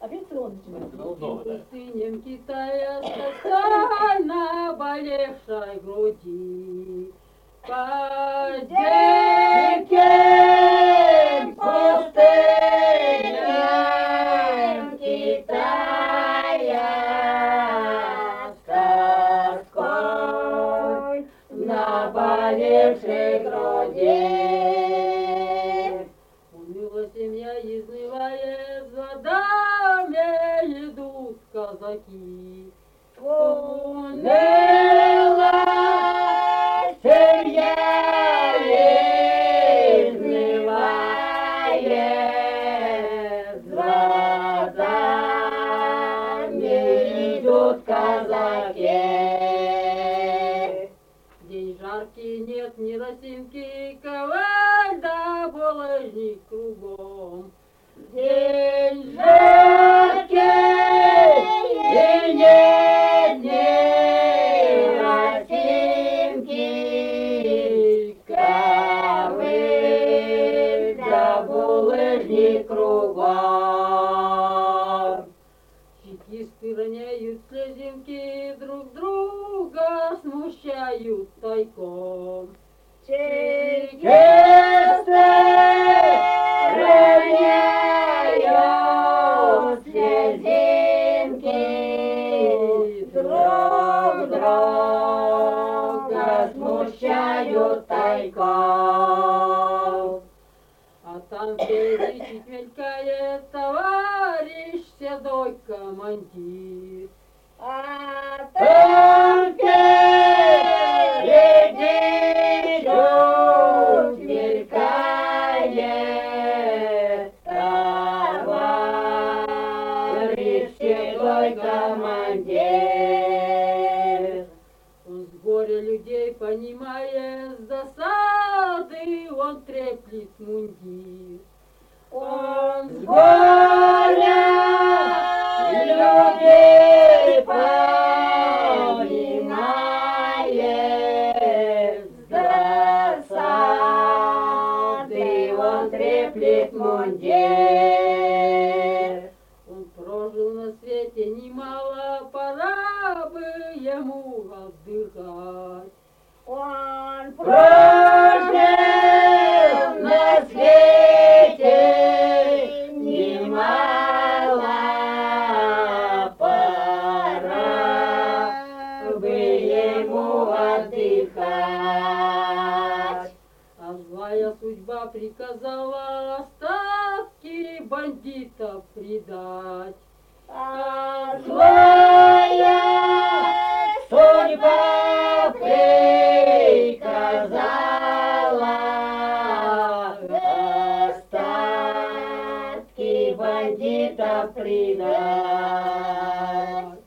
Операционный. Пустынем Китая тоска наболевшей груди. По диким пустыням Китая с тоской наболевшей груди. Уныла семья, изнывает, за даме идут казаки. Уныла семья, изнывает, за даме идут казаки. День жаркий, нет ни росинки, коваль да булыжник кругом. День жаркий, и нет ни росинки, ковыль да булыжник кругом. Чекисты роняют слезинки, друг друга смущают тайком. Чекисты роняют слезинки, друг друга смущают тайком. А там впереди мелькает товарищ седой командир. А там впереди чуть мелькает товарищ седой командир. Он с горя людей понимает, с засады он треплет мундир. Он с горя людей понимает, с засады он треплет мундир. Он прожил на свете немало, пора бы ему отдыхать. Он прожил на свете немало, пора бы ему отдыхать. А злая судьба приказала остатки бандитов предать. А злая судьба приказала остатки бандитов предать.